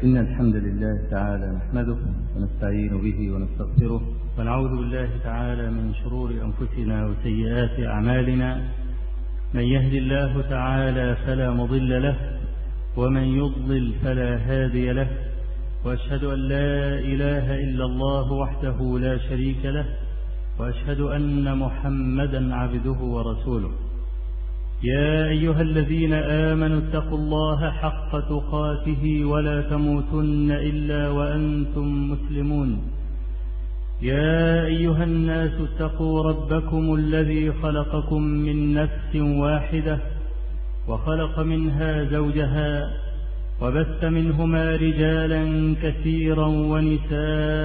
إن الحمد لله تعالى نحمده ونستعين به ونستغفره ونعوذ بالله تعالى من شرور أنفسنا وسيئات أعمالنا. من يهد الله تعالى فلا مضل له ومن يضلل فلا هادي له، وأشهد أن لا إله إلا الله وحده لا شريك له، وأشهد أن محمدا عبده ورسوله. يا أيها الذين آمنوا اتقوا الله حق تقاته ولا تموتن إلا وأنتم مسلمون. يا أيها الناس اتقوا ربكم الذي خلقكم من نفس واحدة وخلق منها زوجها وبث منهما رجالا كثيرا ونساء،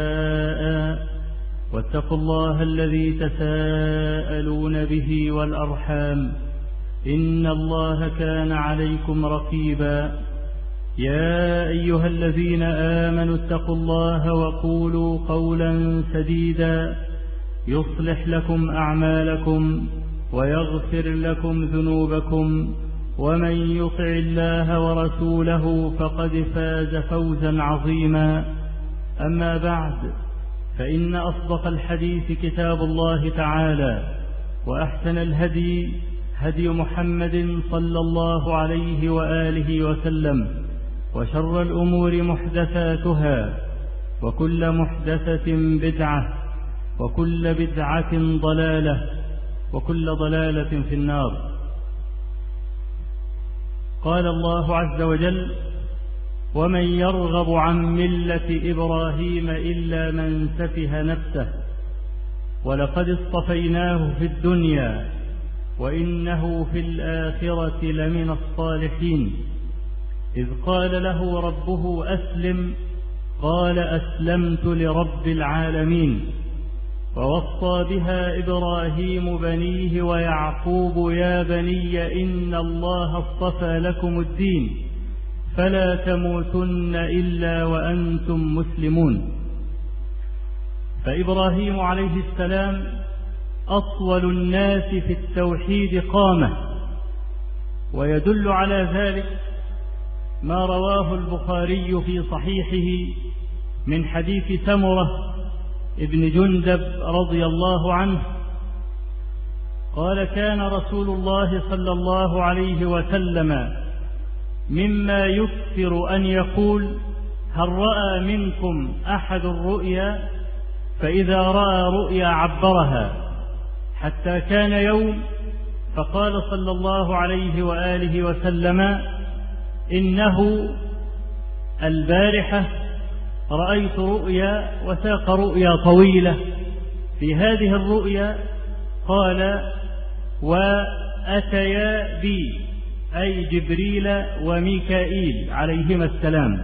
واتقوا الله الذي تساءلون به والأرحام إن الله كان عليكم رقيبا. يا أيها الذين آمنوا اتقوا الله وقولوا قولا سديدا يصلح لكم أعمالكم ويغفر لكم ذنوبكم، ومن يطع الله ورسوله فقد فاز فوزا عظيما. أما بعد، فإن أصدق الحديث كتاب الله تعالى، وأحسن الهدي هدي محمد صلى الله عليه وآله وسلم، وشر الأمور محدثاتها، وكل محدثة بدعة، وكل بدعة ضلالة، وكل ضلالة في النار. قال الله عز وجل: ومن يرغب عن ملة إبراهيم إلا من سفه نفسه ولقد اصطفيناه في الدنيا وإنه في الآخرة لمن الصالحين. إذ قال له ربه أسلم قال أسلمت لرب العالمين. ووصى بها إبراهيم بنيه ويعقوب يا بني إن الله اصطفى لكم الدين فلا تموتن إلا وأنتم مسلمون. فإبراهيم عليه السلام أطول الناس في التوحيد قامة، ويدل على ذلك ما رواه البخاري في صحيحه من حديث سمرة ابن جندب رضي الله عنه قال: كان رسول الله صلى الله عليه وسلم مما يكثر أن يقول: هل رأى منكم أحد الرؤيا؟ فإذا رأى رؤيا عبرها، حتى كان يوم فقال صلى الله عليه وآله وسلم: إنه البارحة رأيت رؤيا، وساق رؤيا طويلة. في هذه الرؤيا قال: وأتيا بي، أي جبريل وميكائيل عليهما السلام،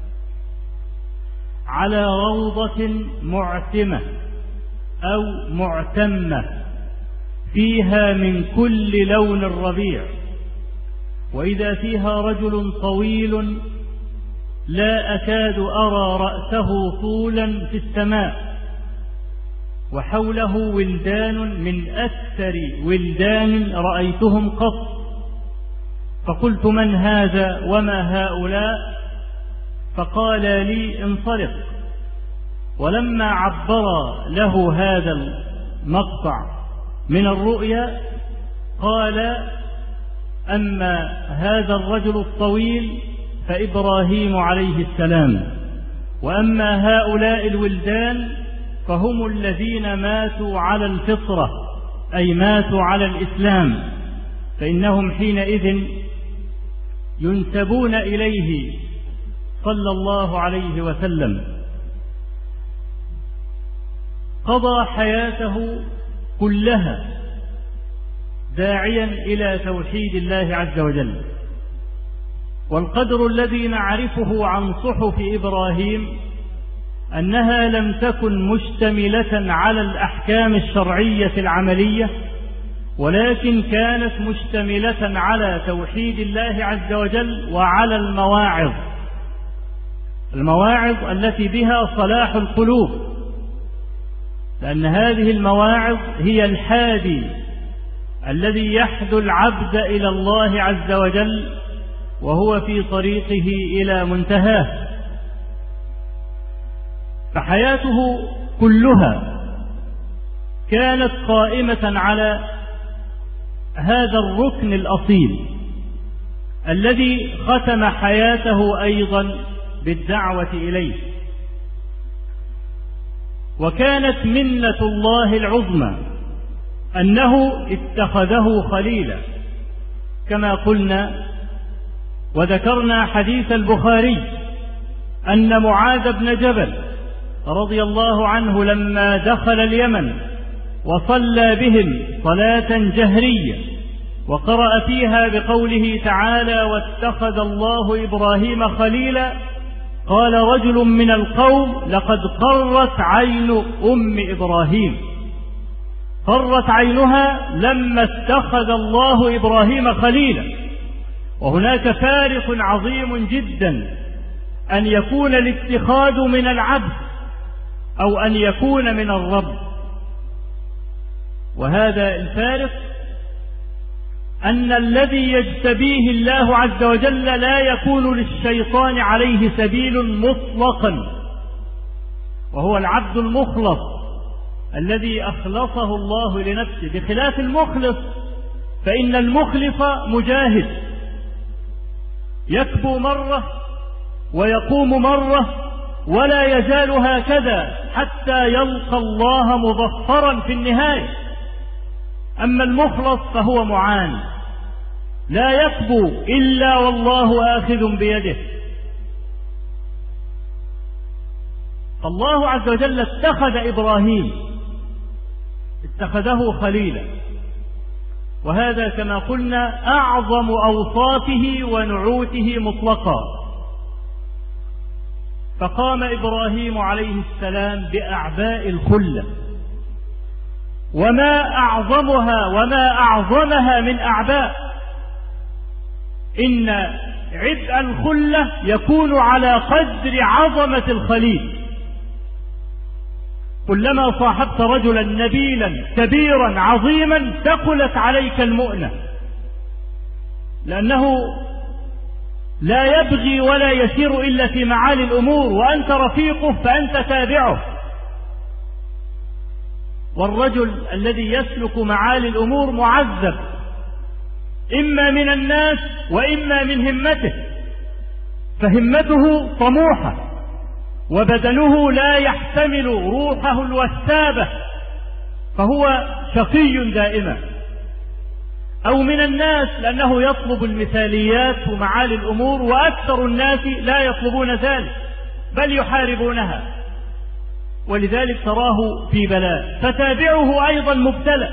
على روضة معتمة أو معتمة فيها من كل لون الربيع، وإذا فيها رجل طويل لا أكاد أرى رأسه طولا في السماء، وحوله ولدان من أكثر ولدان رأيتهم قط. فقلت: من هذا وما هؤلاء؟ فقال لي: انصرف. ولما عبر له هذا المقطع من الرؤيا قال: أما هذا الرجل الطويل فإبراهيم عليه السلام، وأما هؤلاء الولدان فهم الذين ماتوا على الفطرة، أي ماتوا على الإسلام، فإنهم حينئذ ينسبون إليه صلى الله عليه وسلم. قضى حياته كلها داعيا إلى توحيد الله عز وجل. والقدر الذي نعرفه عن صحف إبراهيم أنها لم تكن مشتملة على الأحكام الشرعية العملية، ولكن كانت مشتملة على توحيد الله عز وجل وعلى المواعظ التي بها صلاح القلوب، لأن هذه المواعظ هي الحادي الذي يحدو العبد إلى الله عز وجل وهو في طريقه إلى منتهاه. فحياته كلها كانت قائمة على هذا الركن الأصيل الذي ختم حياته أيضا بالدعوة إليه. وكانت منة الله العظمى أنه اتخذه خليلا، كما قلنا وذكرنا حديث البخاري أن معاذ بن جبل رضي الله عنه لما دخل اليمن وصلى بهم صلاة جهرية وقرأ فيها بقوله تعالى: واتخذ الله إبراهيم خليلا، قال رجل من القوم: لقد قرت عين أم إبراهيم، قرت عينها لما اتخذ الله إبراهيم خليلا. وهناك فارق عظيم جدا أن يكون الاتخاذ من العبد أو أن يكون من الرب. وهذا الفارق أن الذي يجتبيه الله عز وجل لا يكون للشيطان عليه سبيل مطلقا، وهو العبد المخلص الذي أخلصه الله لنفسه، بخلاف المخلص فإن المخلص مجاهد يكبو مرة ويقوم مرة ولا يزال هكذا حتى يلقى الله مظفرا في النهاية. أما المخلص فهو معان لا يكبو إلا والله آخذ بيده. فالله عز وجل اتخذ إبراهيم، اتخذه خليلا، وهذا كما قلنا أعظم أوصافه ونعوته مطلقا. فقام إبراهيم عليه السلام بأعباء الخلة، وما أعظمها وما أعظمها من أعباء. إن عبء الخلة يكون على قدر عظمة الخليل. كلما صاحبت رجلا نبيلا كبيرا عظيما ثقلت عليك المؤنة، لأنه لا يبغي ولا يسير إلا في معالي الأمور، وأنت رفيقه فأنت تابعه. والرجل الذي يسلك معالي الأمور معذب إما من الناس وإما من همته، فهمته طموحة وبدنه لا يحتمل روحه الوثابة فهو شقي دائما، أو من الناس لأنه يطلب المثاليات ومعالي الأمور، وأكثر الناس لا يطلبون ذلك بل يحاربونها، ولذلك تراه في بلاء. فتابعه أيضا مبتلى،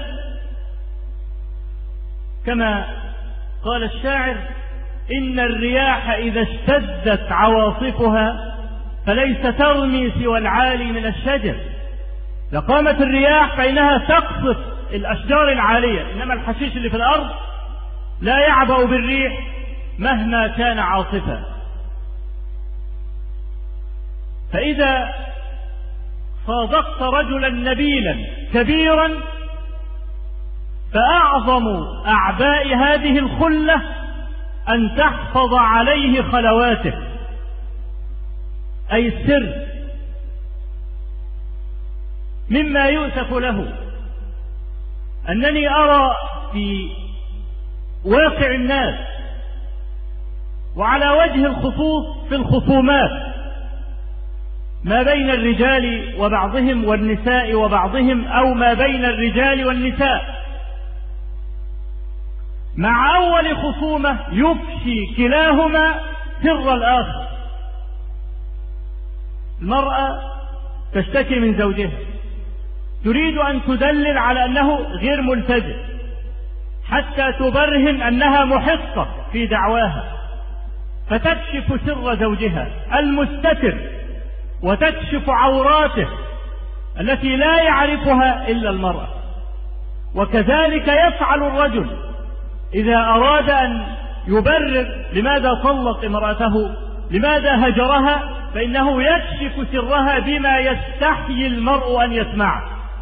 كما قال الشاعر: إن الرياح إذا اشتدت عواصفها فليس ترمي سوى العالي من الشجر. لقامت الرياح فإنها تقصف الأشجار العالية، إنما الحشيش اللي في الأرض لا يعبأ بالريح مهما كان عاصفا. فإذا صادقت رجلا نبيلا كبيرا فأعظم أعباء هذه الخلة أن تحفظ عليه خلواته، أي السر. مما يؤسف له أنني أرى في واقع الناس وعلى وجه الخصوص في الخصومات ما بين الرجال وبعضهم والنساء وبعضهم، أو ما بين الرجال والنساء، مع أول خصومة يفشي كلاهما سر الآخر. المرأة تشتكي من زوجها، تريد أن تدلل على أنه غير ملتزم حتى تبرهن أنها محقة في دعواها، فتكشف سر زوجها المستتر وتكشف عوراته التي لا يعرفها إلا المرأة. وكذلك يفعل الرجل إذا أراد أن يبرر لماذا طلق امرأته، لماذا هجرها، فإنه يكشف سرها بما يستحيي المرء أن يسمعه.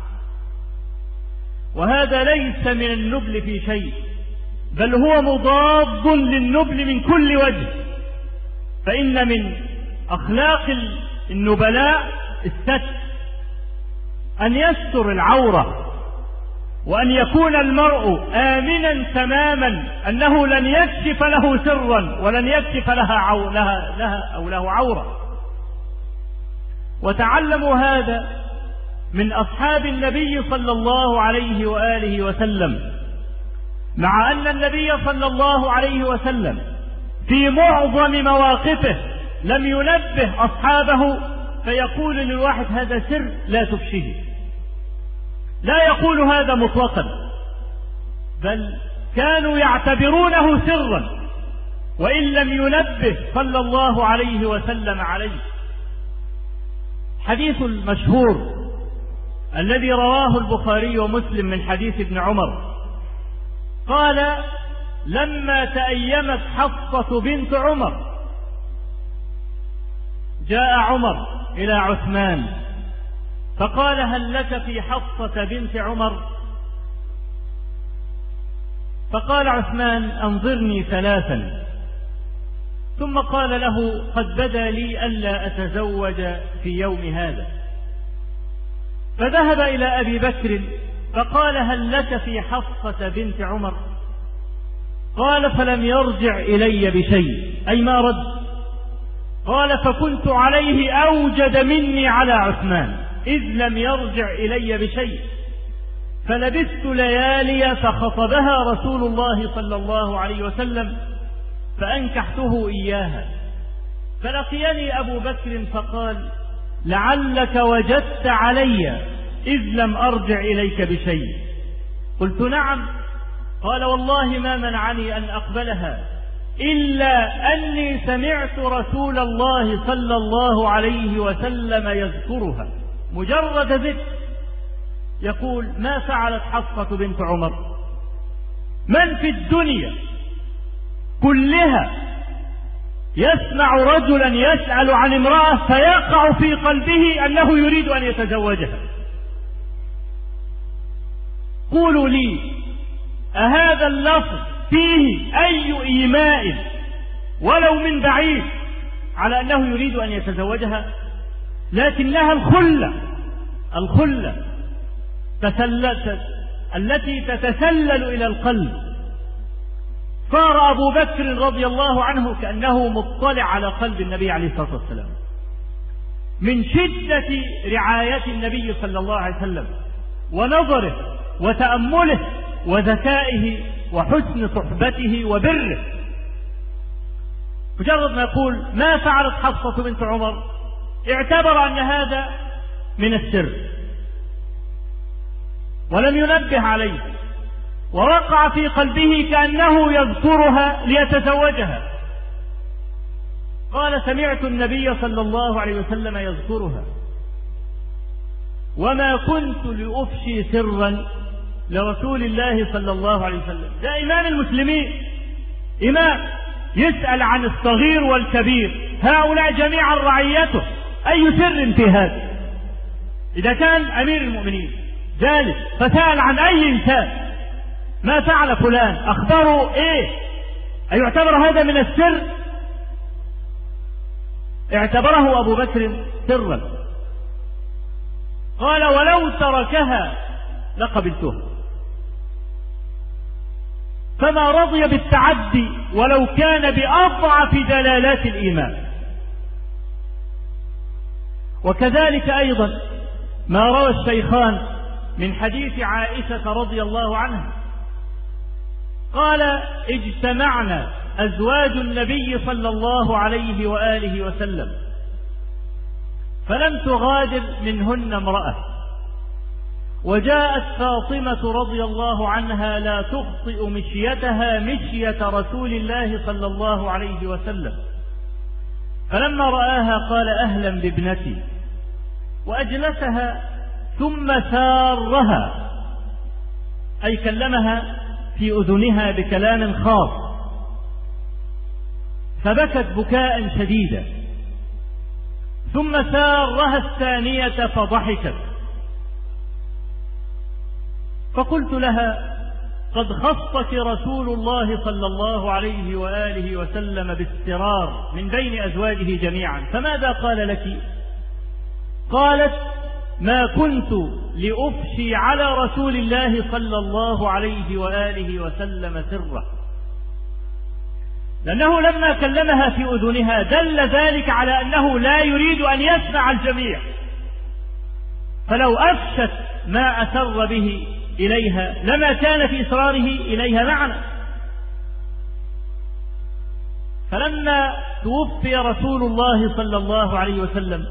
وهذا ليس من النبل في شيء، بل هو مضاد للنبل من كل وجه. فإن من أخلاق النبلاء الستر، أن يستر العورة، وأن يكون المرء آمنا تماما أنه لن يكشف له سرا ولن يكشف له عورة. وتعلموا هذا من أصحاب النبي صلى الله عليه وآله وسلم، مع أن النبي صلى الله عليه وسلم في معظم مواقفه لم ينبه أصحابه فيقول للواحد هذا سر لا تفشيه، لا يقول هذا مطلقا، بل كانوا يعتبرونه سرا وإن لم ينبه صلى الله عليه وسلم عليه. حديث المشهور الذي رواه البخاري ومسلم من حديث ابن عمر قال: لما تأيمت حفصة بنت عمر جاء عمر إلى عثمان فقال: هل لك في حفصة بنت عمر؟ فقال عثمان: أنظرني ثلاثا. ثم قال له: قد بدا لي ألا أتزوج في يوم هذا. فذهب إلى أبي بكر فقال: هل لك في حفصة بنت عمر؟ قال: فلم يرجع إلي بشيء، أي ما رد. قال: فكنت عليه أوجد مني على عثمان إذ لم يرجع إلي بشيء، فلبثت ليالي فخطبها رسول الله صلى الله عليه وسلم فأنكحته إياها. فلقيني أبو بكر فقال: لعلك وجدت علي إذ لم أرجع إليك بشيء. قلت: نعم. قال: والله ما منعني أن أقبلها إلا أني سمعت رسول الله صلى الله عليه وسلم يذكرها، مجرد ذكر، يقول: ما فعلت حفصة بنت عمر؟ من في الدنيا كلها يسمع رجلا يسأل عن امرأة فيقع في قلبه أنه يريد أن يتزوجها؟ قولوا لي، أهذا اللفظ فيه أي إيماء ولو من بعيد على أنه يريد أن يتزوجها؟ لكنها الخلة التي تتسلل إلى القلب. صار أبو بكر رضي الله عنه كأنه مطلع على قلب النبي عليه الصلاة والسلام من شدة رعاية النبي صلى الله عليه وسلم ونظره وتأمله وذكائه وحسن صحبته وبره. مجرد ما يقول: ما فعلت حفصة بنت عمر، اعتبر أن هذا من السر ولم ينبه عليه، ووقع في قلبه كأنه يذكرها ليتزوجها. قال: سمعت النبي صلى الله عليه وسلم يذكرها وما كنت لأفشي سرا لرسول الله صلى الله عليه وسلم. ده إمام المسلمين، إمام يسأل عن الصغير والكبير، هؤلاء جميعا رعيته، أي سر في هذا؟ إذا كان أمير المؤمنين جالس فسأل عن أي إنسان: ما فعل فلان، أخبره إيه؟ أيعتبر هذا من السر؟ اعتبره أبو بكر سرا. قال: ولو تركها لقبلتها. فما رضي بالتعدي ولو كان بأضعف دلالات الإيمان. وكذلك أيضا ما روى الشيخان من حديث عائشة رضي الله عنها قال: اجتمعنا أزواج النبي صلى الله عليه وآله وسلم فلم تغادر منهن امرأة، وجاءت فاطمة رضي الله عنها لا تخطئ مشيتها مشية رسول الله صلى الله عليه وسلم، فلما رآها قال: أهلا بابنتي، وأجلسها ثم سارها، أي كلمها في أذنها بكلام خاص، فبكت بكاء شديدا، ثم سارها الثانية فضحكت. فقلت لها: قد خصك رسول الله صلى الله عليه وآله وسلم بالسرار من بين أزواجه جميعا، فماذا قال لك؟ قالت: ما كنت لأفشي على رسول الله صلى الله عليه وآله وسلم سره، لأنه لما كلمها في أذنها دل ذلك على أنه لا يريد أن يسمع الجميع، فلو أفشت ما أسر به إليها لما كان في إصراره إليها معنى. فلما توفي رسول الله صلى الله عليه وسلم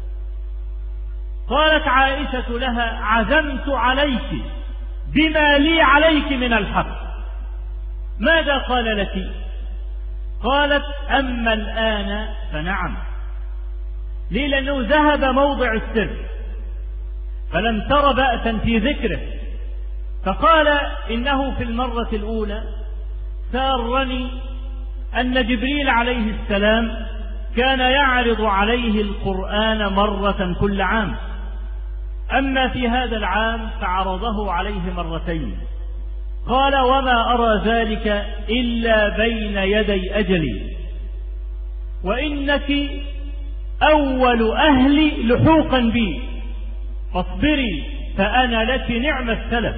قالت عائشة لها: عزمت عليك بما لي عليك من الحق. ماذا قال لك؟ قالت: أما الآن فنعم. ليه؟ لأنه ذهب موضع السر فلم تر بأسا في ذكره، فقال: إنه في المرة الأولى سارني أن جبريل عليه السلام كان يعرض عليه القرآن مرة كل عام، أما في هذا العام فعرضه عليه مرتين. قال: وما أرى ذلك إلا بين يدي أجلي، وإنك أول أهلي لحوقا بي، فاصبري فأنا لك نعم السلف.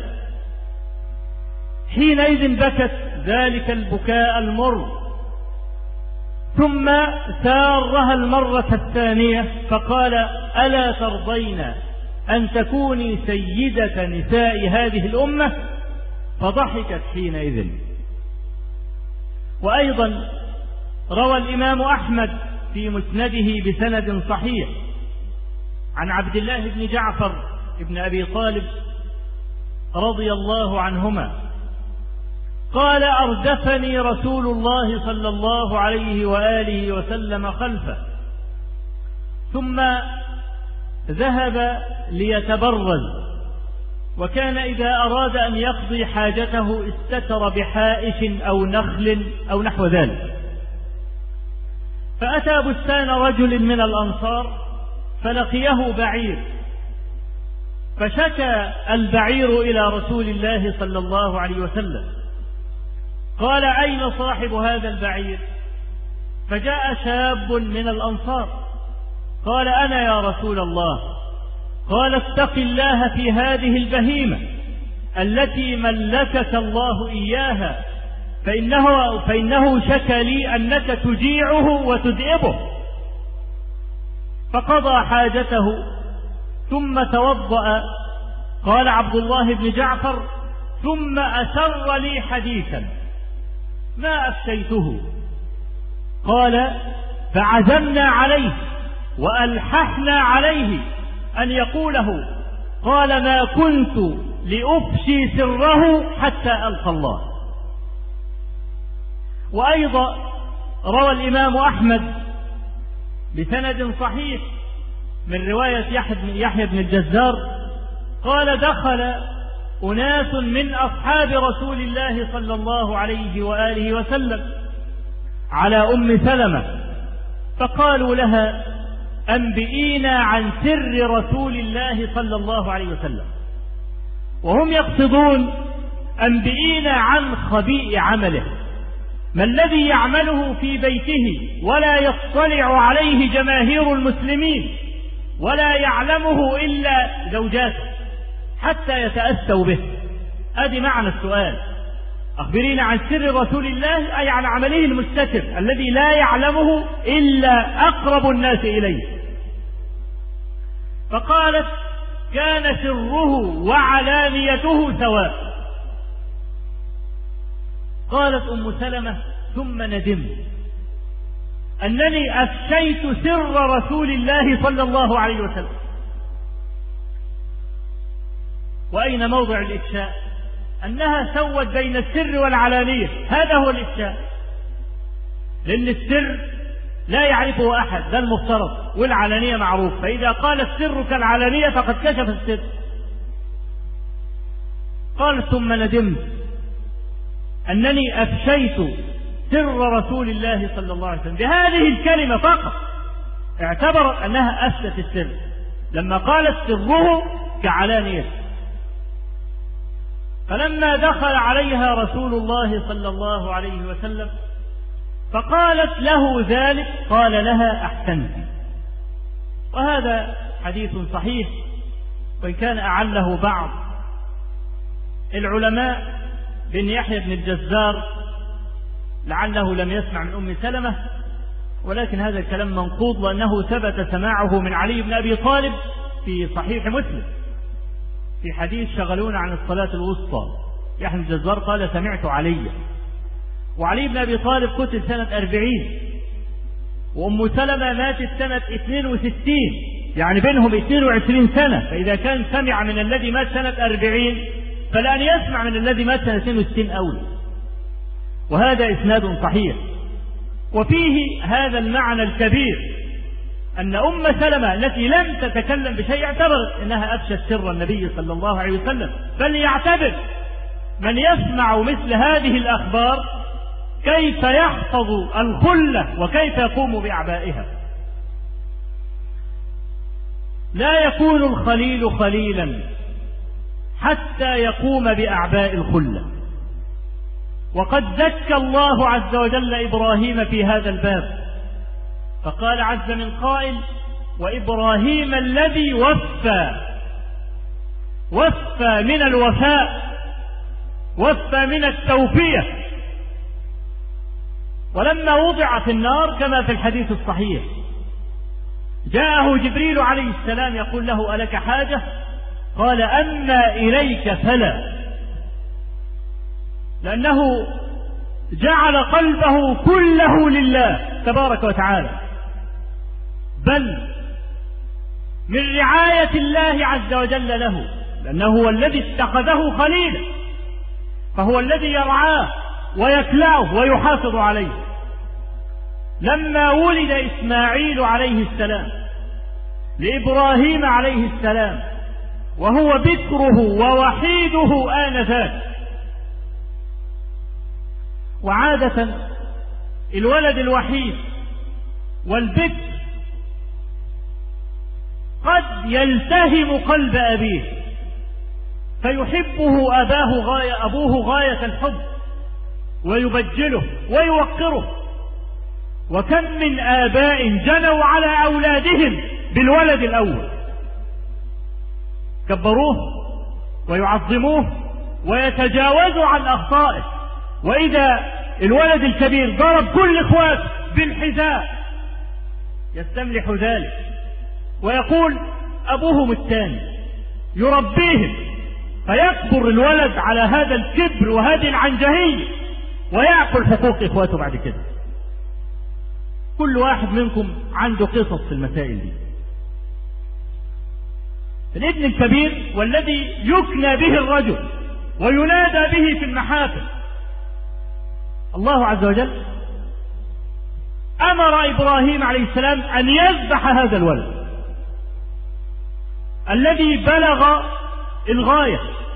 حينئذ بكت ذلك البكاء المر، ثم سارها المرة الثانية فقال: ألا ترضين أن تكوني سيدة نساء هذه الأمة؟ فضحكت حينئذ. وأيضا روى الإمام أحمد في مسنده بسند صحيح عن عبد الله بن جعفر بن أبي طالب رضي الله عنهما قال: أردفني رسول الله صلى الله عليه وآله وسلم خلفه، ثم ذهب ليتبرز، وكان إذا أراد أن يقضي حاجته استتر بحائش أو نخل أو نحو ذلك، فأتى بستان رجل من الأنصار فلقيه بعير، فشكى البعير إلى رسول الله صلى الله عليه وسلم. قال: أين صاحب هذا البعير؟ فجاء شاب من الأنصار قال: أنا يا رسول الله. قال: اتق الله في هذه البهيمة التي ملكك الله إياها، فإنه شكى لي أنك تجيعه وتدئبه. فقضى حاجته ثم توضأ. قال عبد الله بن جعفر: ثم أسر لي حديثا ما أفشيته. قال: فعزمنا عليه وألححنا عليه أن يقوله. قال: ما كنت لأفشي سره حتى ألقى الله. وأيضا روى الإمام أحمد بسند صحيح من رواية يحيى بن الجزار قال: دخل أناس من أصحاب رسول الله صلى الله عليه وآله وسلم على أم سلمة، فقالوا لها: أنبئينا عن سر رسول الله صلى الله عليه وسلم، وهم يقصدون أنبئينا عن خبيء عمله، ما الذي يعمله في بيته ولا يطلع عليه جماهير المسلمين ولا يعلمه إلا زوجاته حتى يتأسوا به. هذه معنى السؤال: أخبرينا عن سر رسول الله، أي عن عمله المستتر الذي لا يعلمه إلا أقرب الناس إليه. فقالت: كان سره وعلانيته سواء. قالت أم سلمة: ثم ندمت أنني أفشيت سر رسول الله صلى الله عليه وسلم. وأين موضع الإفشاء؟ أنها سوت بين السر والعلانية، هذا هو الإفشاء، لأن السر لا يعرفه أحد، ده المفترض، والعلانية معروف، فإذا قال السر كالعلانية فقد كشف السر. قال: ثم ندمت أنني أفشيت سر رسول الله صلى الله عليه وسلم. بهذه الكلمة فقط اعتبر أنها أفشت السر لما قالت سره كعلانية. فلما دخل عليها رسول الله صلى الله عليه وسلم فقالت له ذلك قال لها: أحسنت. وهذا حديث صحيح، وإن كان أعله بعض العلماء بن يحيى بن الجزار لعله لم يسمع من أم سلمة، ولكن هذا الكلام منقوض، وأنه ثبت سماعه من علي بن أبي طالب في صحيح مسلم في حديث شغلونا عن الصلاة الوسطى. يحيى بن الجزار قال سمعت علي، وعلي بن أبي طالب قتل سنة 40، وأم سلمة ماتت سنة 62، يعني بينهم 22 سنة. فإذا كان سمع من الذي مات سنة 40 فلأن يسمع من الذي مات سنة 62 أولى. وهذا إسناد صحيح، وفيه هذا المعنى الكبير أن أم سلمة التي لم تتكلم بشيء اعتبرت أنها أفشت سر النبي صلى الله عليه وسلم، فليعتبر من يسمع مثل هذه الأخبار كيف يحفظ الخلة وكيف يقوم بأعبائها. لا يكون الخليل خليلا حتى يقوم بأعباء الخلة. وقد زكى الله عز وجل إبراهيم في هذا الباب، فقال عز من قائل وإبراهيم الذي وفى من الوفاء، وفى من التوفية. ولما وضع في النار كما في الحديث الصحيح جاءه جبريل عليه السلام يقول له ألك حاجة؟ قال أما إليك فلا، لأنه جعل قلبه كله لله تبارك وتعالى، بل من رعاية الله عز وجل له، لأنه هو الذي اتخذه خليلا، فهو الذي يرعاه ويكلعه ويحافظ عليه. لما ولد إسماعيل عليه السلام لإبراهيم عليه السلام وهو بكره ووحيده آنذاك، وعادة الولد الوحيد والبكر قد يلتهم قلب أبيه فيحبه أبوه غاية الحب ويبجله ويوقره. وكم من آباء جنوا على أولادهم بالولد الأول، كبروه ويعظموه ويتجاوزوا عن أخطائه، وإذا الولد الكبير ضرب كل إخواته بالحذاء يستملح ذلك ويقول أبوهم الثاني، يربيهم، فيكبر الولد على هذا الكبر وهذه العنجهية ويأكل حقوق إخواته بعد كده. كل واحد منكم عنده قصص في المسائل دي. الابن الكبير والذي يكنى به الرجل وينادى به في المحافل، الله عز وجل أمر إبراهيم عليه السلام أن يذبح هذا الولد الذي بلغ الغاية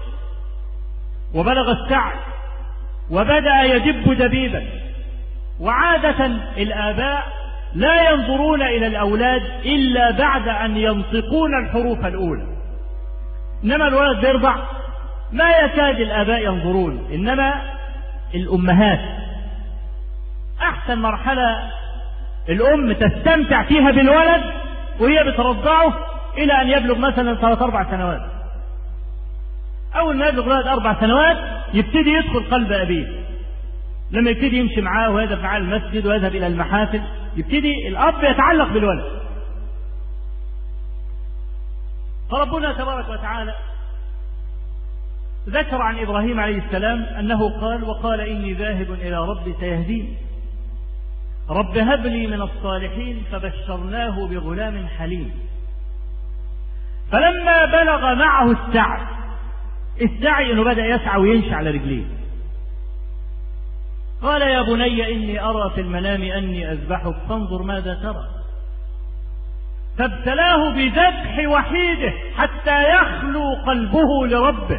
وبلغ السعي وبدأ يدب دبيبا. وعادة الآباء لا ينظرون إلى الأولاد إلا بعد أن ينطقون الحروف الأولى، إنما الولد بيرضع ما يكاد الآباء ينظرون، إنما الأمهات أحسن مرحلة الأم تستمتع فيها بالولد وهي بترضعه إلى أن يبلغ مثلا 3-4 سنوات. أول ما يبلغ الولد 4 سنوات يبتدي يدخل قلب أبيه، لما يبتدي يمشي معاه ويذهب معاه المسجد ويذهب إلى المحافل يبتدي الأب يتعلق بالولد. فربنا تبارك وتعالى ذكر عن إبراهيم عليه السلام أنه قال وقال إني ذاهب إلى ربي سيهدين رب هب لي من الصالحين فبشرناه بغلام حليم. فلما بلغ معه السعي أنه بدأ يسعى ويمشي على رجليه، قال يا بني إني أرى في المنام أني أذبحك فانظر ماذا ترى. فابتلاه بذبح وحيده حتى يخلو قلبه لربه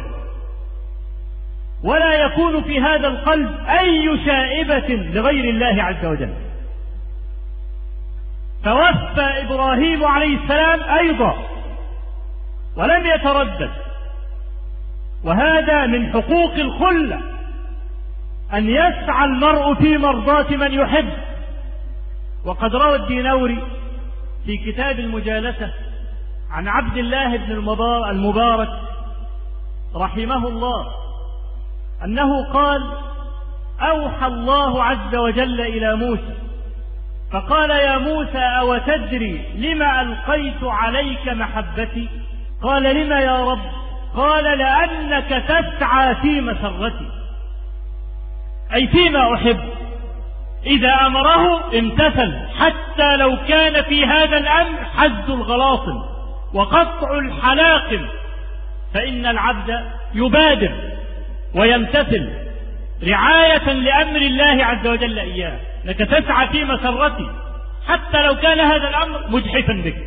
ولا يكون في هذا القلب أي شائبة لغير الله عز وجل. توفى إبراهيم عليه السلام أيضا ولم يتردد، وهذا من حقوق الخلة أن يسعى المرء في مرضاة من يحب. وقد روى الدينوري في كتاب المجالسة عن عبد الله بن المبارك رحمه الله أنه قال: أوحى الله عز وجل إلى موسى فقال: يا موسى أو تدري لما ألقيت عليك محبتي؟ قال: لما يا رب؟ قال: لأنك تسعى في مسرتي، أي فيما أحب. إذا أمره امتثل، حتى لو كان في هذا الأمر حز الغلاطم وقطع الحلاقم، فإن العبد يبادر ويمتثل رعاية لأمر الله عز وجل إياه. لك تسعى في مسرتي حتى لو كان هذا الأمر مجحفا بك.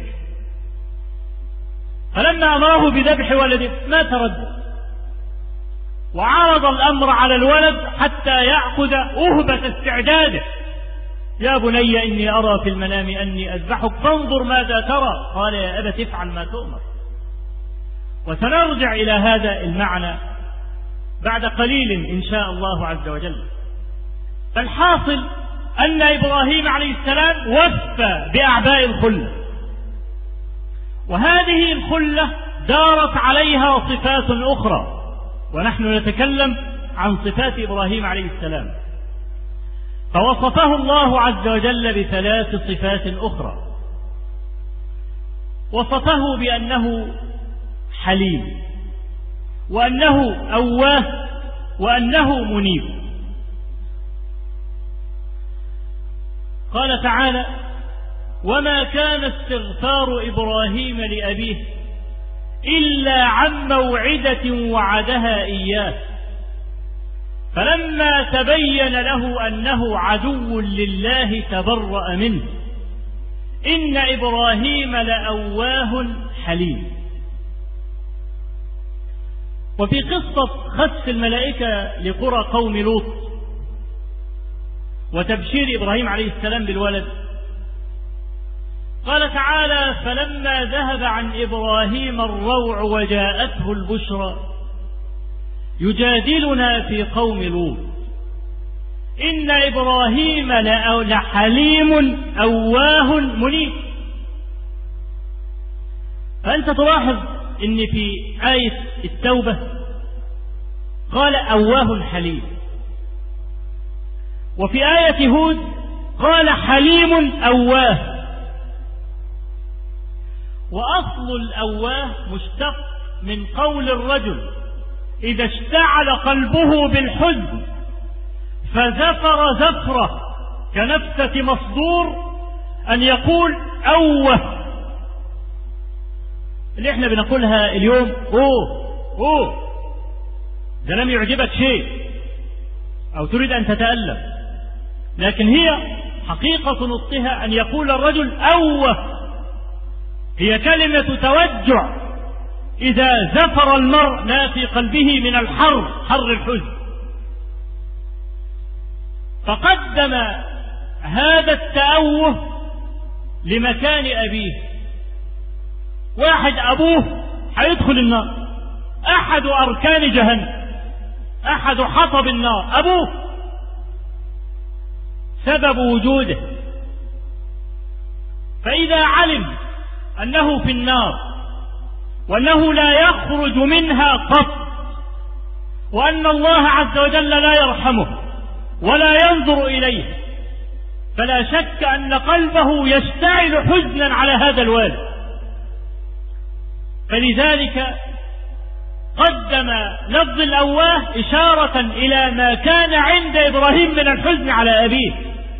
فلما أمره بذبح ولده ما تردد، وعرض الأمر على الولد حتى يأخذ أهبة استعداده. يا بني إني أرى في المنام أني أذبحك فانظر ماذا ترى. قال: يا أبت افعل ما تؤمر. وسنرجع إلى هذا المعنى بعد قليل إن شاء الله عز وجل. فالحاصل أن إبراهيم عليه السلام وفى بأعباء الخلة، وهذه الخلة دارت عليها صفات أخرى، ونحن نتكلم عن صفات إبراهيم عليه السلام. فوصفه الله عز وجل بثلاث صفات أخرى. وصفه بأنه حليم، وأنه أواه، وأنه منيب. قال تعالى: وما كان استغفار إبراهيم لأبيه إلا عن موعدة وعدها إياه فلما تبين له أنه عدو لله تبرأ منه إن إبراهيم لأواه حليم. وفي قصة خسف الملائكة لقرى قوم لوط وتبشير إبراهيم عليه السلام بالولد، قال تعالى: فلما ذهب عن إبراهيم الروع وجاءته البشرى يجادلنا في قوم لوط إن إبراهيم لحليم أواه منيب. فأنت تلاحظ إن في آية التوبة قال أواه حليم، وفي آية هود قال حليم أواه. وأصل الأواه مشتق من قول الرجل إذا اشتعل قلبه بالحزن فزفر زفرة كنفسة مصدور أن يقول أوه، اللي احنا بنقولها اليوم أوه ده لم يعجبك شيء أو تريد أن تتألم، لكن هي حقيقة نطقها أن يقول الرجل أوه، هي كلمة توجع إذا زفر المرء ما في قلبه من حر الحزن. فقدم هذا التأوه لمكان أبيه. واحد أبوه هيدخل النار، أحد أركان جهنم، أحد حطب النار أبوه، سبب وجوده. فإذا علم أنه في النار وأنه لا يخرج منها قط، وأن الله عز وجل لا يرحمه ولا ينظر إليه، فلا شك أن قلبه يشتعل حزنا على هذا الوالد. فلذلك قدم لفظ الأواه إشارة إلى ما كان عند إبراهيم من الحزن على أبيه.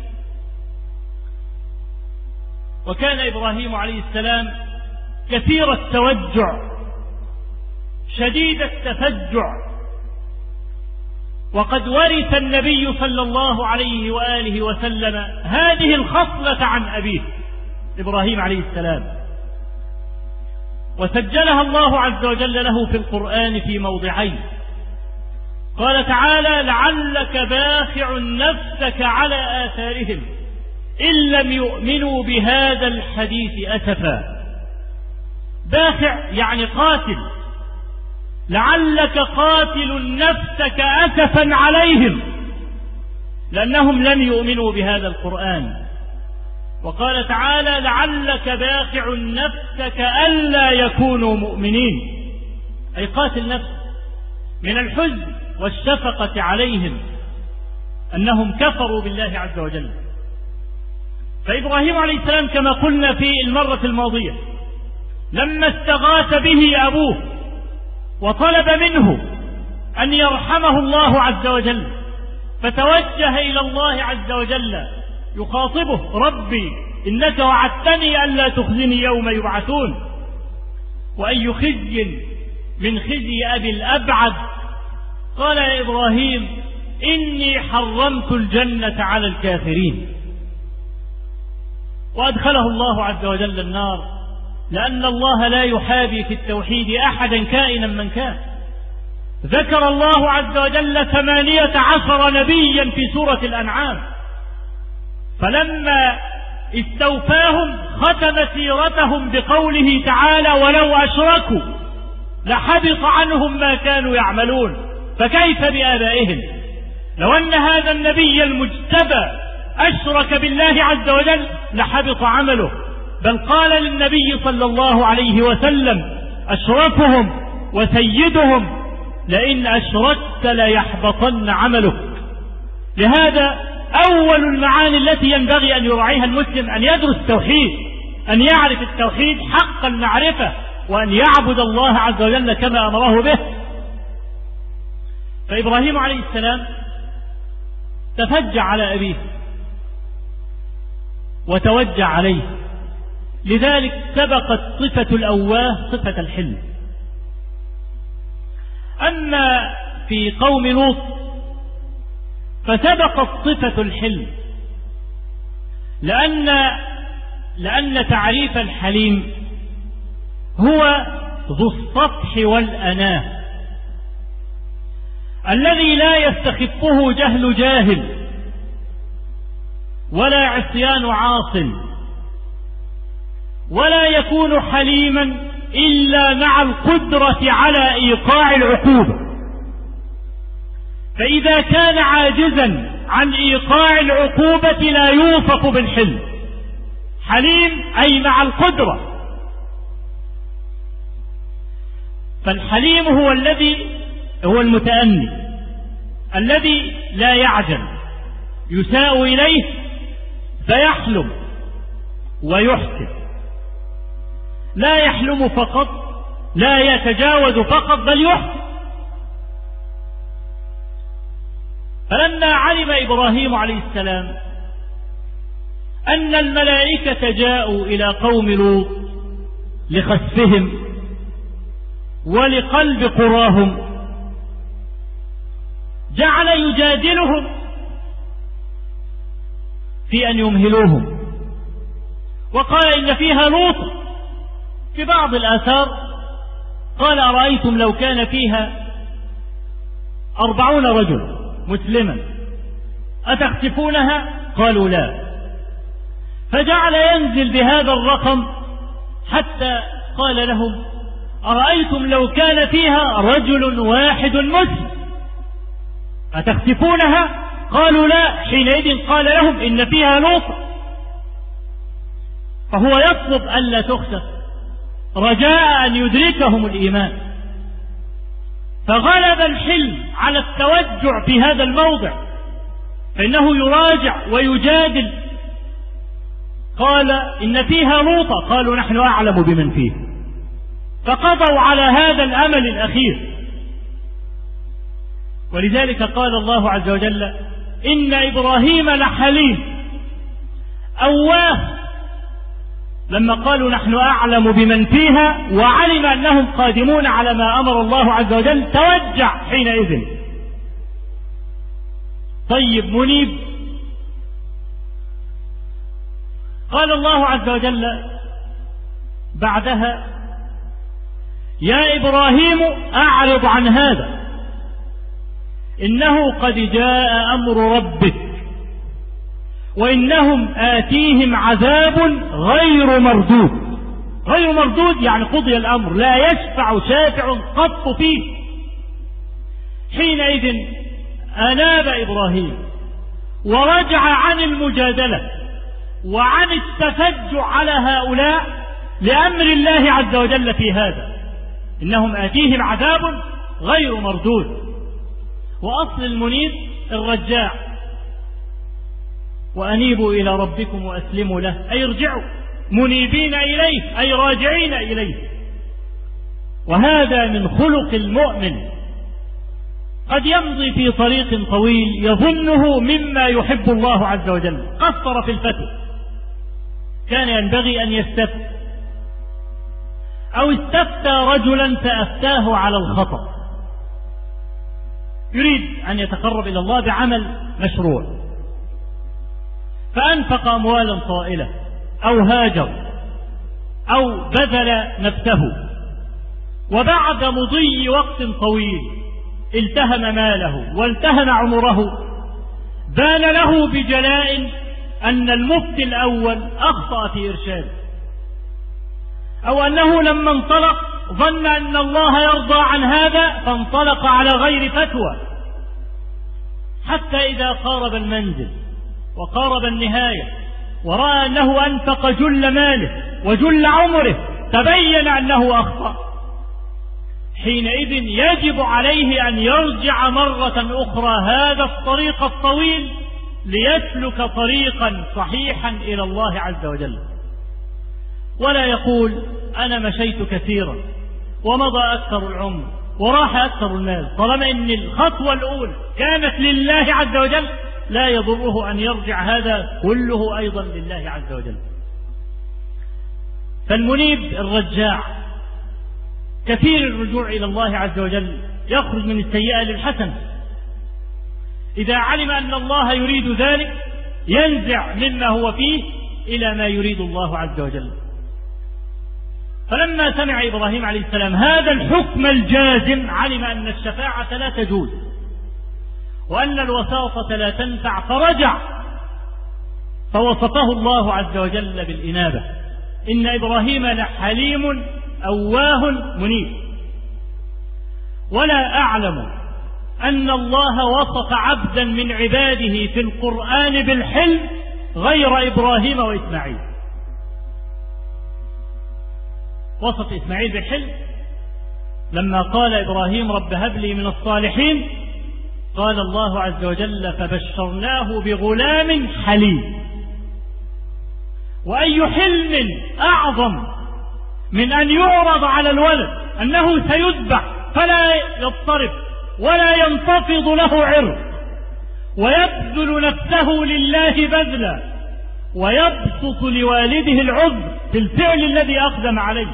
وكان إبراهيم عليه السلام كثير التوجع شديد التفجع، وقد ورث النبي صلى الله عليه وآله وسلم هذه الخصلة عن أبيه إبراهيم عليه السلام، وسجلها الله عز وجل له في القرآن في موضعين. قال تعالى: لعلك باخع نفسك على آثارهم إن لم يؤمنوا بهذا الحديث أسفا. باخع يعني قاتل، لعلك قاتل نفسك أسفا عليهم لأنهم لم يؤمنوا بهذا القرآن. وقال تعالى لعلك باخع نفسك ألا يكونوا مؤمنين، أي قاتل نفسك من الحزن والشفقة عليهم أنهم كفروا بالله عز وجل. فإبراهيم عليه السلام كما قلنا في المرة الماضية لما استغاث به أبوه وطلب منه أن يرحمه الله عز وجل فتوجه إلى الله عز وجل يخاطبه ربي إنك وعدتني ألا تخزني يوم يبعثون وأي خزي من خزي أبي الأبعد. قال يا إبراهيم إني حرمت الجنة على الكافرين، وأدخله الله عز وجل النار، لأن الله لا يحابي في التوحيد أحدا كائنا من كان. ذكر الله عز وجل 18 نبيا في سورة الأنعام، فلما استوفاهم ختم سيرتهم بقوله تعالى ولو أشركوا لحبط عنهم ما كانوا يعملون، فكيف بآبائهم؟ لو أن هذا النبي المجتبى أشرك بالله عز وجل لحبط عمله، بل قال للنبي صلى الله عليه وسلم أشرفهم وسيدهم لئن أشركت ليحبطن عملك. لهذا أول المعاني التي ينبغي أن يراعيها المسلم أن يدرس التوحيد، أن يعرف التوحيد حق المعرفة، وأن يعبد الله عز وجل كما أمره به. فإبراهيم عليه السلام تفجع على أبيه وتوجع عليه، لذلك سبقت صفة الأواه صفة الحلم. أما في قوم لوط فسبقت صفة الحلم، لأن تعريف الحليم هو ذو السطح والأناه الذي لا يستخفه جهل جاهل ولا عصيان عاص، ولا يكون حليما إلا مع القدرة على إيقاع العقوبة. فإذا كان عاجزا عن إيقاع العقوبة لا يوصف بالحلم. حليم أي مع القدرة. فالحليم هو المتأني الذي لا يعجل، يساء إليه فيحلم ويحسن، لا يحلم فقط، لا يتجاوز فقط، بل يحسن. فلما علم إبراهيم عليه السلام أن الملائكة جاءوا إلى قوم لوط لخسفهم ولقلب قراهم جعل يجادلهم في أن يمهلوهم، وقال إن فيها لوط. في بعض الآثار قال أرأيتم لو كان فيها 40 رجل مسلما أتخسفونها؟ قالوا لا. فجعل ينزل بهذا الرقم حتى قال لهم أرأيتم لو كان فيها رجل واحد مسلم أتخسفونها؟ قالوا لا. حينئذ قال لهم إن فيها لوط. فهو يطلب ألا تخسف رجاء أن يدركهم الإيمان، فغلب الحلم على التوجع في هذا الموضع، فإنه يراجع ويجادل. قال إن فيها لوطا، قالوا نحن أعلم بمن فيه، فقضوا على هذا الأمل الأخير. ولذلك قال الله عز وجل إن إبراهيم لحليم أواه، لما قالوا نحن أعلم بمن فيها وعلم أنهم قادمون على ما أمر الله عز وجل توجع حينئذ. طيب منيب. قال الله عز وجل بعدها يا إبراهيم أعرض عن هذا إنه قد جاء أمر ربك وإنهم آتيهم عذاب غير مردود. غير مردود يعني قضي الأمر، لا يشفع شافع قط فيه. حينئذ أناب إبراهيم ورجع عن المجادلة وعن التفجع على هؤلاء لأمر الله عز وجل في هذا، إنهم آتيهم عذاب غير مردود. وأصل المنيب الرجاع، وأنيبوا إلى ربكم وأسلموا له، أي ارجعوا منيبين إليه، أي راجعين إليه. وهذا من خلق المؤمن، قد يمضي في طريق طويل يظنه مما يحب الله عز وجل، قصر في الفتوى، كان ينبغي أن يستفتي، أو استفتى رجلا فأفتاه على الخطأ، يريد أن يتقرب إلى الله بعمل مشروع، فأنفق أموالا طائلة أو هاجر أو بذل نفسه، وبعد مضي وقت طويل التهم ماله والتهم عمره، بان له بجلاء أن المفتي الأول أخطأ في إرشاده، أو أنه لما انطلق ظن أن الله يرضى عن هذا فانطلق على غير فتوى، حتى إذا قارب المنزل وقارب النهاية ورأى أنه أنفق جل ماله وجل عمره تبين أنه أخطأ، حينئذ يجب عليه أن يرجع مرة أخرى هذا الطريق الطويل ليسلك طريقا صحيحا إلى الله عز وجل، ولا يقول أنا مشيت كثيرا ومضى أكثر العمر وراح أكثر المال، طالما أن الخطوة الأولى كانت لله عز وجل لا يضره أن يرجع هذا كله أيضا لله عز وجل. فالمنيب الرجاع كثير الرجوع إلى الله عز وجل، يخرج من السيئة للحسنة، إذا علم أن الله يريد ذلك ينزع مما هو فيه إلى ما يريد الله عز وجل. فلما سمع إبراهيم عليه السلام هذا الحكم الجازم علم أن الشفاعة لا تجوز وأن الوساطة لا تنفع، فرجع، فوصفه الله عز وجل بالإنابة، إن إبراهيم لحليم أواه منيب. ولا أعلم أن الله وصف عبدا من عباده في القرآن بالحلم غير إبراهيم وإسماعيل. وصف إسماعيل بالحلم لما قال إبراهيم رب هب لي من الصالحين، قال الله عز وجل فبشرناه بغلام حليم. وأي حلم أعظم من أن يعرض على الولد أنه سيذبح فلا يضطرب ولا ينتفض له عرض، ويبذل نفسه لله بذلا، ويبسط لوالده العذر في الفعل الذي أقدم عليه،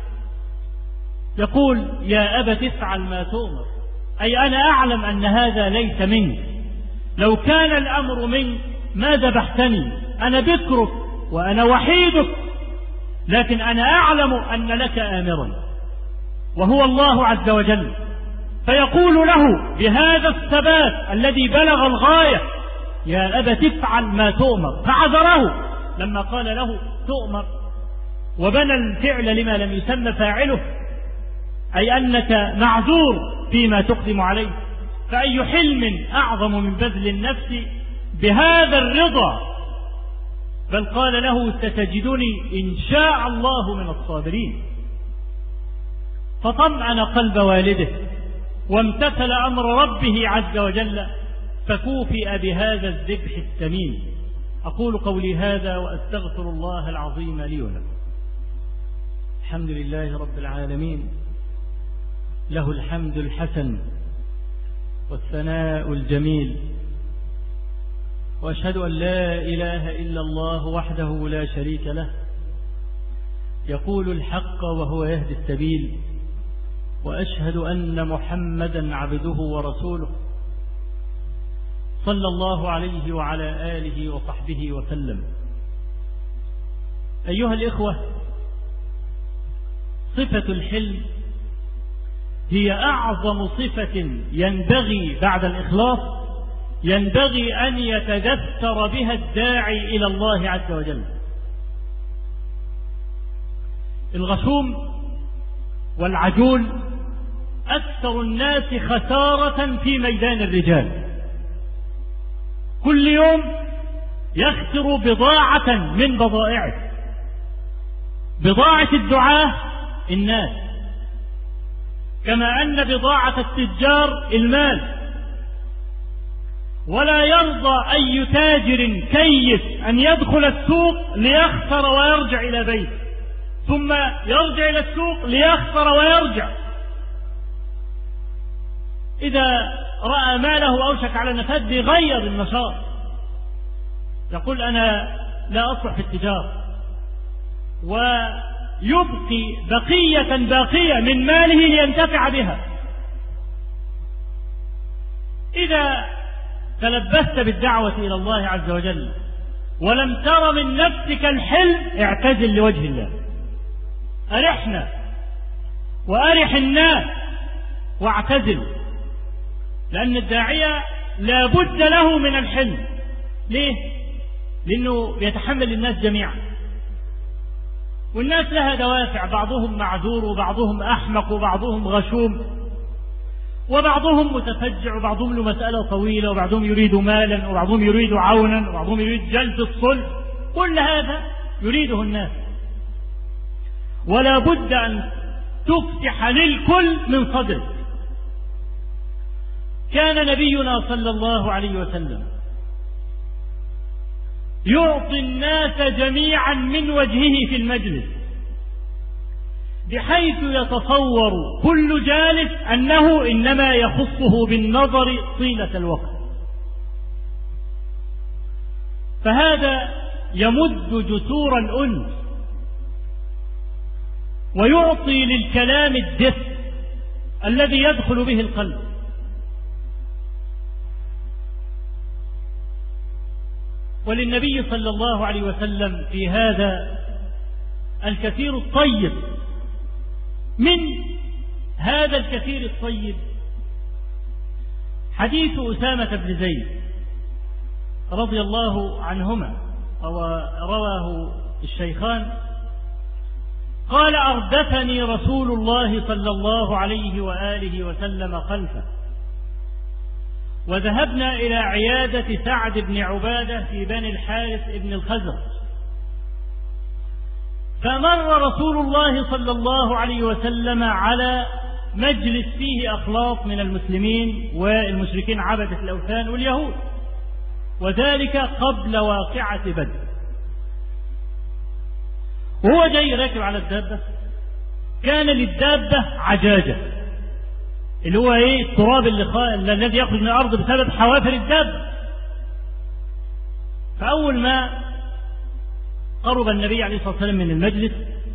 يقول يا أبت افعل ما تؤمر، أي أنا أعلم أن هذا ليس منك، لو كان الأمر منك ما ذبحتني، أنا بكرك وأنا وحيدك، لكن أنا أعلم أن لك آمرا وهو الله عز وجل، فيقول له بهذا الثبات الذي بلغ الغاية يا أبت افعل ما تؤمر، فعذره لما قال له تؤمر، وبنى الفعل لما لم يسمى فاعله، أي أنك معذور فيما تقدم عليه. فأي حلم أعظم من بذل النفس بهذا الرضا، بل قال له ستجدني إن شاء الله من الصابرين. فطمأن قلب والده وامتثل أمر ربه عز وجل، فكوفئ بهذا الذبح الثمين. أقول قولي هذا وأستغفر الله العظيم لي ولكم. الحمد لله رب العالمين، له الحمد الحسن والثناء الجميل، وأشهد أن لا إله إلا الله وحده لا شريك له، يقول الحق وهو يهدي السبيل، وأشهد أن محمدا عبده ورسوله صلى الله عليه وعلى آله وصحبه وسلم. أيها الإخوة، صفة الحلم هي أعظم صفة ينبغي بعد الإخلاص ينبغي أن يتدثر بها الداعي إلى الله عز وجل. الغشوم والعجول أكثر الناس خسارة في ميدان الرجال، كل يوم يخسر بضاعة من بضائعه. بضاعة الدعاة الناس، كما أن بضاعة التجار المال. ولا يرضى أي تاجر كيس أن يدخل السوق ليخسر ويرجع إلى بيته، ثم يرجع إلى السوق ليخسر ويرجع. إذا رأى ماله أوشك على النفاد يغير النشاط، يقول أنا لا أصلح في التجارة، ويبقي بقية باقية من ماله لينتفع بها. إذا تلبست بالدعوة إلى الله عز وجل ولم تر من نفسك الحلم، اعتزل لوجه الله. أرحنا وأرح الناس واعتزل، لأن الداعية لا بد له من الحلم. ليه؟ لأنه يتحمل الناس جميعا، والناس لها دوافع، بعضهم معذور وبعضهم أحمق وبعضهم غشوم وبعضهم متفجع وبعضهم له مسألة طويلة وبعضهم يريد مالا وبعضهم يريد عونا وبعضهم يريد جلد الصلح. كل هذا يريده الناس، ولا بد أن تفتح للكل من صدرك. كان نبينا صلى الله عليه وسلم يعطي الناس جميعا من وجهه في المجلس، بحيث يتصور كل جالس أنه إنما يخصه بالنظر طيلة الوقت. فهذا يمد جسور الأنس ويعطي للكلام الدفء الذي يدخل به القلب. وللنبي صلى الله عليه وسلم في هذا الكثير الطيب. من هذا الكثير الطيب حديث أسامة بن زيد رضي الله عنهما، رواه الشيخان، قال: أردفني رسول الله صلى الله عليه وآله وسلم خلفه، وذهبنا إلى عيادة سعد بن عبادة في بني الحارث بن الخزرج، فمر رسول الله صلى الله عليه وسلم على مجلس فيه أخلاط من المسلمين والمشركين عبدة الأوثان واليهود، وذلك قبل واقعة بدر. وهو جاي راكب على الدابة، كان للدابة عجاجة، اللي هو التراب الذي يخرج من الأرض بسبب حوافر الدابة. فأول ما قرب النبي عليه الصلاة والسلام من المجلس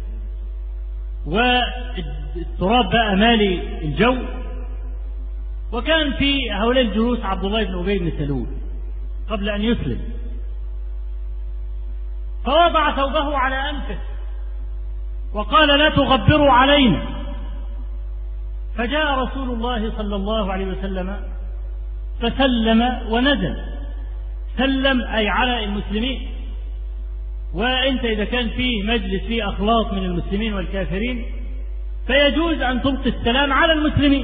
والتراب بقى مالي الجو، وكان في هؤلاء الجلوس عبد الله بن أبي بن سلول قبل أن يسلم، فوضع ثوبه على أنفه وقال: لا تغبروا علينا. فجاء رسول الله صلى الله عليه وسلم فسلم ونزل. سلم أي على المسلمين، وأنت إذا كان فيه مجلس فيه أخلاط من المسلمين والكافرين فيجوز أن تلقي السلام على المسلمين.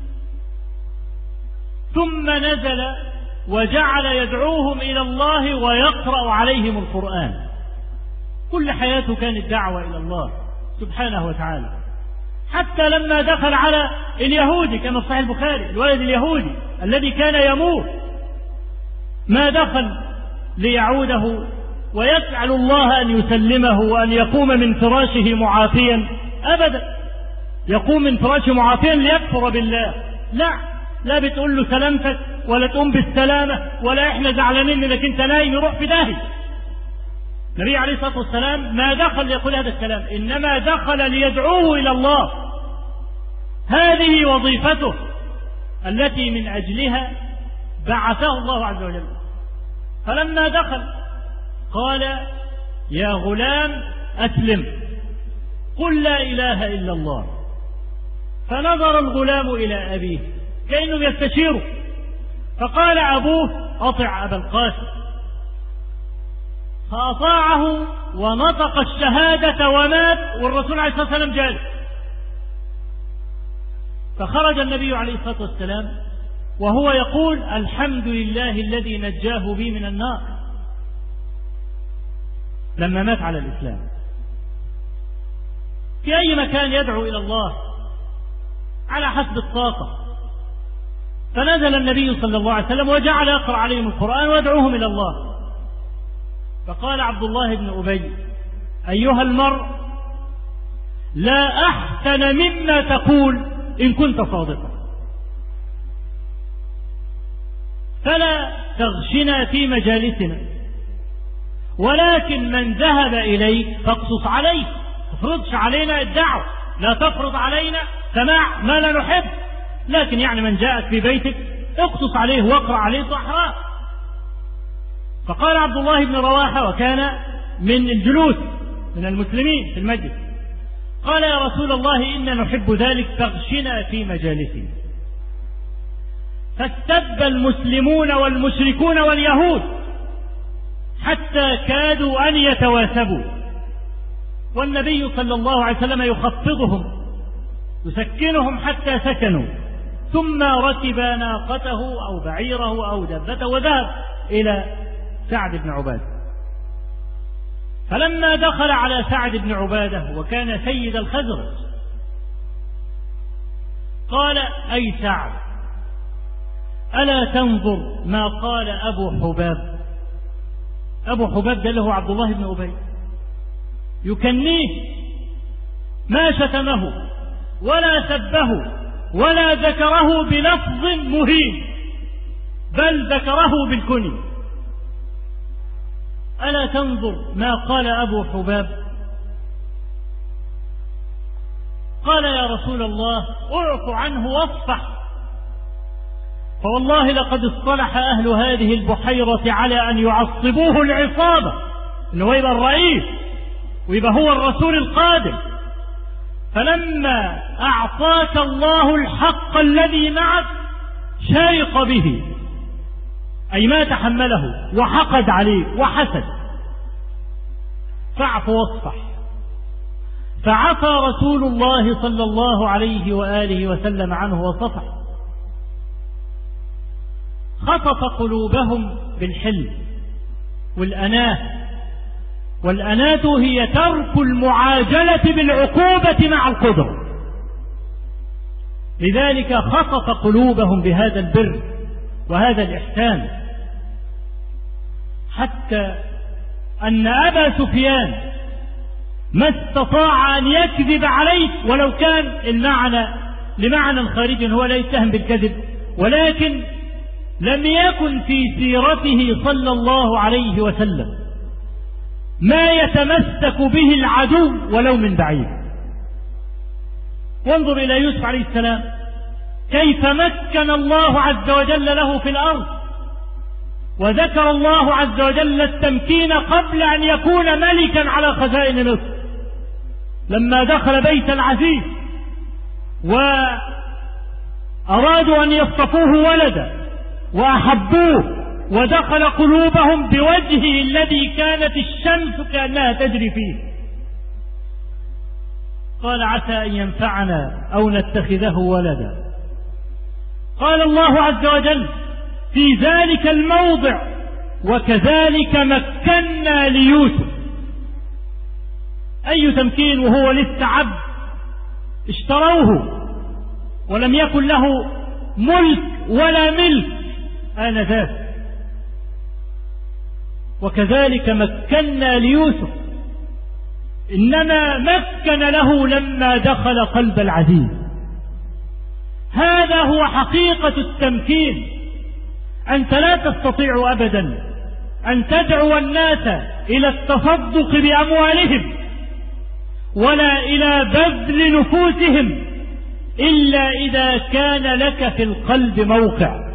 ثم نزل وجعل يدعوهم إلى الله ويقرأ عليهم القرآن. كل حياته كانت دعوة إلى الله سبحانه وتعالى، حتى لما دخل على اليهودي كما في صحيح البخاري، الولد اليهودي الذي كان يموت، ما دخل ليعوده ويسأل الله أن يسلمه وأن يقوم من فراشه معافيا أبدا. يقوم من فراشه معافيا ليكفر بالله، لا بتقول له سلامتك ولا تقوم بالسلامة ولا احنا زعلانين انك انت نايم، يروح في داهية. النبي عليه الصلاة والسلام ما دخل يقول هذا الكلام، إنما دخل ليدعوه إلى الله. هذه وظيفته التي من أجلها بعثه الله عز وجل. فلما دخل قال: يا غلام أسلم، قل لا إله إلا الله. فنظر الغلام إلى أبيه كأنه يستشيره، فقال أبوه: أطع أبا القاسم. فأطاعه ونطق الشهادة ومات، والرسول عليه الصلاة والسلام جالس. فخرج النبي عليه الصلاة والسلام وهو يقول: الحمد لله الذي نجاه بي من النار. لما مات على الإسلام. في أي مكان يدعو إلى الله على حسب الطاقة. فنزل النبي صلى الله عليه وسلم وجعل يقرأ عليهم القرآن ويدعوهم إلى الله. فقال عبد الله بن أبي: أيها المرء، لا أحسن مما تقول إن كنت صادقا، فلا تغشنا في مجالسنا، ولكن من ذهب إليك فاقصص عليه. تفرضش علينا الدعوة، لا تفرض علينا سماع ما لا نحب، لكن يعني من جاءك في بيتك اقصص عليه واقرأ عليه صحراء. فقال عبد الله بن رواحة، وكان من الجلوس من المسلمين في المجلس، قال: يا رسول الله، إنا نحب ذلك، فاغشنا في مجالسنا. فاستب المسلمون والمشركون واليهود حتى كادوا أن يتواسبوا، والنبي صلى الله عليه وسلم يخفضهم يسكنهم حتى سكنوا، ثم ركب ناقته أو بعيره أو دابته وذهب إلى سعد بن عبادة. فلما دخل على سعد بن عبادة وكان سيد الخزرج قال: أي سعد، ألا تنظر ما قال أبو حباب؟ أبو حباب ده له عبد الله بن أبي، يكنيه، ما شتمه ولا سبه ولا ذكره بلفظ مهين، بل ذكره بالكني. ألا تنظر ما قال أبو حباب؟ قال: يا رسول الله، اعف عنه واصفح، فوالله لقد اصطلح أهل هذه البحيرة على أن يعصبوه العصابة، إنه يبقى الرئيس ويبقى هو الرسول القادم، فلما أعطاك الله الحق الذي معك شايق به، أي ما تحمله وحقد عليه وحسد، فاعف واصفح. فعفى رسول الله صلى الله عليه وآله وسلم عنه وصفح، خطف قلوبهم بالحلم والأناة، والأناة هي ترك المعاجلة بالعقوبة مع القدرة، لذلك خطف قلوبهم بهذا البر وهذا الإحسان، حتى أن أبا سفيان ما استطاع أن يكذب عليه، ولو كان المعنى لمعنى خارجي، هو لا يتهم بالكذب، ولكن لم يكن في سيرته صلى الله عليه وسلم ما يتمسك به العدو ولو من بعيد. وانظر إلى يوسف عليه السلام، كيف مكن الله عز وجل له في الأرض، وذكر الله عز وجل التمكين قبل أن يكون ملكا على خزائن مصر، لما دخل بيت العزيز وأرادوا أن يصطفوه ولدا وأحبوه، ودخل قلوبهم بوجهه الذي كانت الشمس كأنها تجري فيه، قال: عسى أن ينفعنا أو نتخذه ولدا. قال الله عز وجل في ذلك الموضع: وكذلك مكنا ليوسف. أي تمكين وهو لسه عبد، اشتروه ولم يكن له ملك ولا ملك آنذاك. وكذلك مكنا ليوسف، إنما مكن له لما دخل قلب العزيز. هذا هو حقيقة التمكين. أنت لا تستطيع أبدا أن تدعو الناس إلى التصدق بأموالهم ولا إلى بذل نفوسهم إلا إذا كان لك في القلب موقع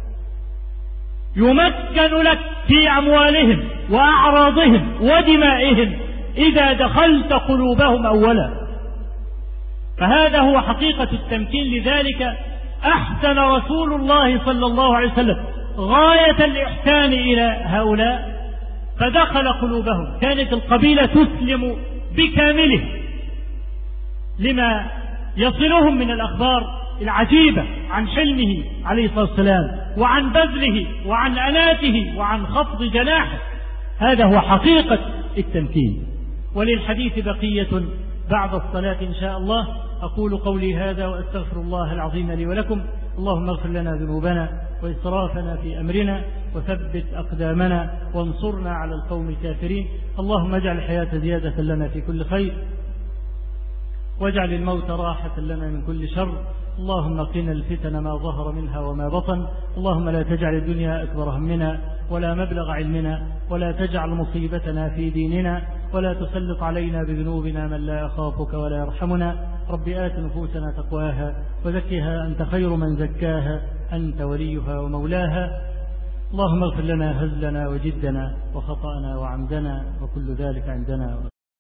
يمكن لك في أموالهم وأعراضهم ودمائهم إذا دخلت قلوبهم أولا. فهذا هو حقيقة التمكين. لذلك أحسن رسول الله صلى الله عليه وسلم غاية الإحسان إلى هؤلاء، فدخل قلوبهم. كانت القبيلة تسلم بكامله لما يصلهم من الأخبار العجيبة عن حلمه عليه الصلاة والسلام، وعن بذله، وعن أناته، وعن خفض جناحه. هذا هو حقيقة التمكين. وللحديث بقية بعد الصلاة إن شاء الله. أقول قولي هذا وأستغفر الله العظيم لي ولكم. اللهم اغفر لنا ذنوبنا وإسرافنا في أمرنا وثبت أقدامنا وانصرنا على القوم الكافرين. اللهم اجعل الحياة زيادة لنا في كل خير واجعل الموت راحة لنا من كل شر. اللهم قنا الفتن ما ظهر منها وما بطن. اللهم لا تجعل الدنيا أكبر همنا ولا مبلغ علمنا ولا تجعل مصيبتنا في ديننا ولا تسلط علينا بذنوبنا من لا يخافك ولا يرحمنا. رب آت نفوسنا تقواها وزكها أنت خير من زكاها أنت وليها ومولاها. اللهم اغفر لنا هزلنا وجدنا وخطأنا وعمدنا وكل ذلك عندنا.